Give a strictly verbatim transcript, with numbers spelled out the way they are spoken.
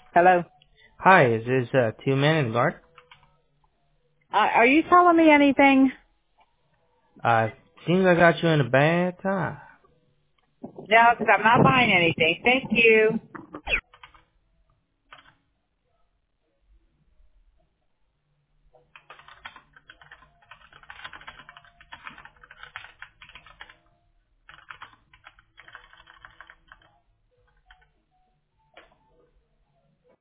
Hello. Hi, is this uh, Two Men in Guard? Uh, are you telling me anything? Uh, seems I got you in a bad time. No, because I'm not buying anything. Thank you.